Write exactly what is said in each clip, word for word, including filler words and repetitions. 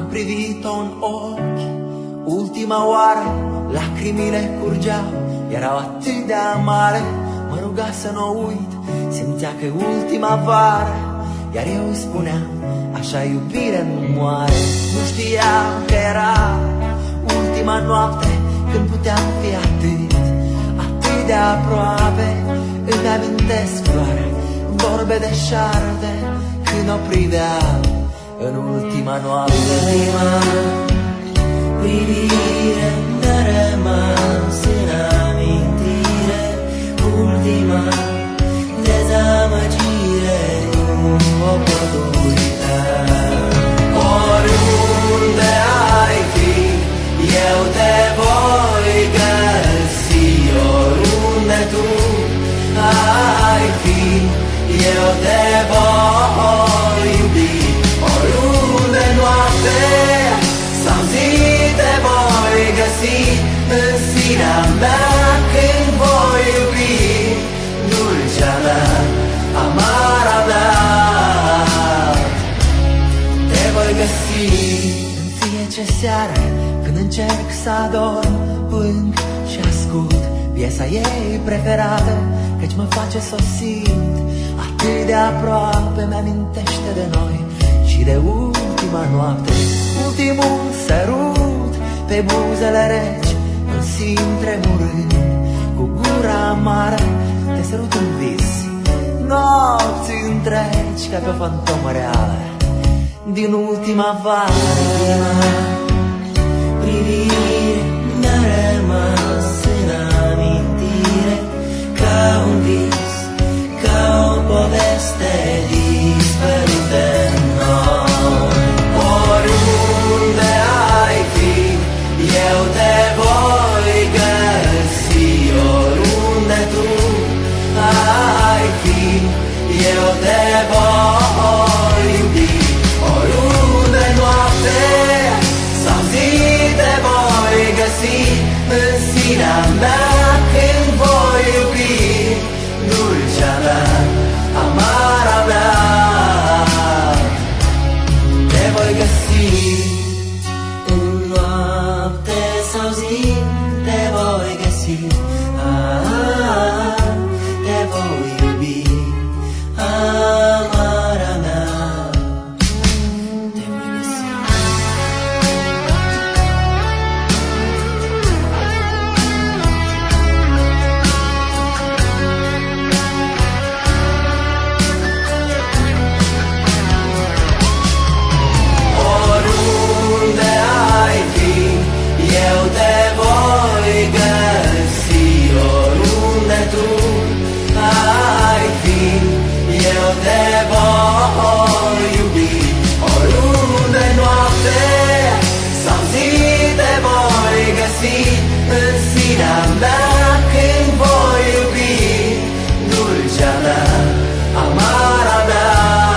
privit-o în ochi ultima oară, lacrimile curgeau, erau atât de amare. Mă ruga să nu uit, simțea că e ultima vară, iar eu îi spuneam, așa iubire nu moare. Nu știam că era ultima noapte, când puteam fi atât, atât de aproape. Îmi amintesc doar vorbe de șarpe, când o priveam în ultima noapte. Ultima privire mi-a rămas în amintire, ultima dezamăgire, nu o pot uita. Oriunde ai fi, eu te voi găsi. Oriunde tu ai fi, eu te voi iubi. Oriunde noapte sau zi te voi găsi, în sinea mea când voi iubi. Dulcea mea, amara mea, te voi găsi. În fiecare seară când încerc să adorm, plâng și ascult piesa ei preferată, căci mă face să o simt atât de aproape. Mi-amintește de noi și de ultima noapte, ultimul sărut pe buzele reci, îl simt tremurând cu gura amară. Te sărut în vis, nopți întregi, ca pe o fantomă reală din ultima vară. Privire mi-a rămas în amintire, ca un vis, ca o poveste dispărută în noi. Oriunde ai fi, eu te voi găsi. Oriunde tu ai fi, eu te voi iubi. Oriunde noapte sau zi te voi găsi, în sinea mea când voi iubi. Dulcea mea, amara mea, te voi găsi. În noapte sau zi te voi găsi, ah, te voi iubi, amara mea, te voi găsi. Oriunde ai fi, eu te voi găsi. Oriunde tu ai fi, eu te voi iubi. Oriunde noapte sau zi te voi găsi, în sinea mea când voi iubi. Dulcea mea, amara mea,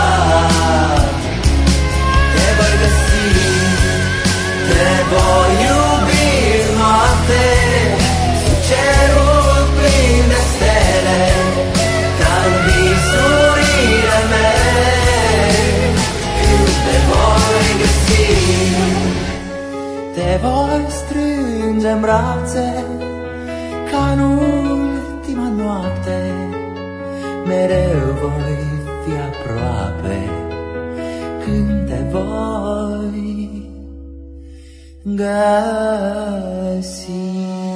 te voi găsi. Te voi iubi noapte, sub cerul plin de stele, ca în visurile mele, când te voi găsi. Te voi strânge în brațe, ca în ultima noapte, mereu voi fi aproape, când te voi găsi.